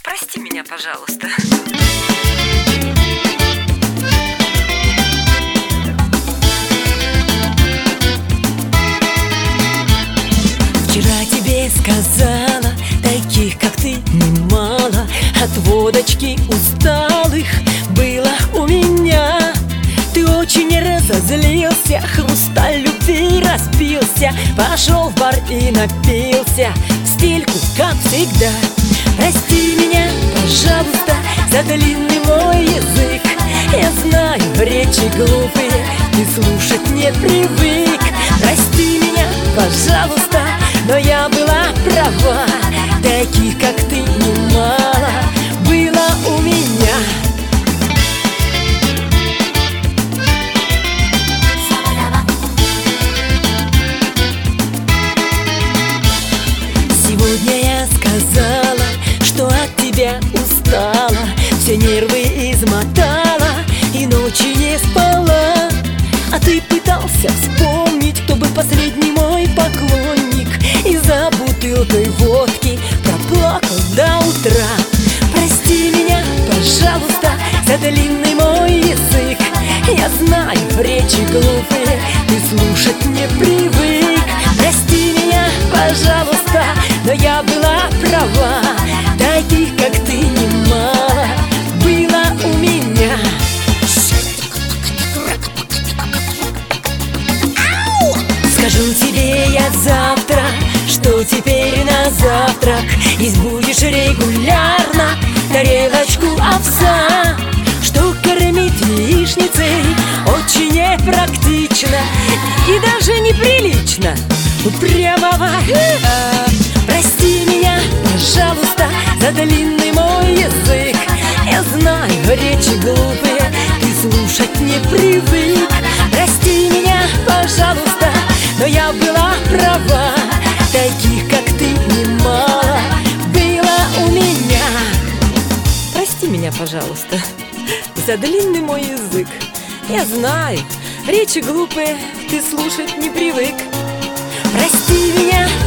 Прости меня, пожалуйста. Вчера тебе сказала, таких как ты немало. От водочки усталых было у меня. Ты очень разозлился, хрусталь любви распился, пошел в бар и напился в стельку, как всегда. Прости меня, пожалуйста, за длинный мой язык. Я знаю, речи глупые, ты слушать не привык. Прости меня, пожалуйста, но я была права. Таких, как ты, немало было у меня. Сегодня я сказала, что от тебя устала, все нервы измотала и ночи не спала. А ты пытался вспомнить, кто был последний мой поклонник, и за бутылкой водки проплакал до утра. Прости меня, пожалуйста, за длинный мой язык. Я знаю, речи глупые, ты слушать не привык. Прости меня, пожалуйста, но я была права. Таких, как ты, немало было у меня. Скажу тебе я завтра, что теперь на завтрак есть будешь регулярно тарелочку овса. Что кормить яичницей очень непрактично и даже неприлично. Прямо прости меня, пожалуйста, за длинный мой язык. Я знаю, речи глупые, ты слушать не привык. Прости меня, пожалуйста, но я была права. Таких, как ты, немало было у меня. Прости меня, пожалуйста, за длинный мой язык. Я знаю, речи глупые, ты слушать не привык. Прости меня,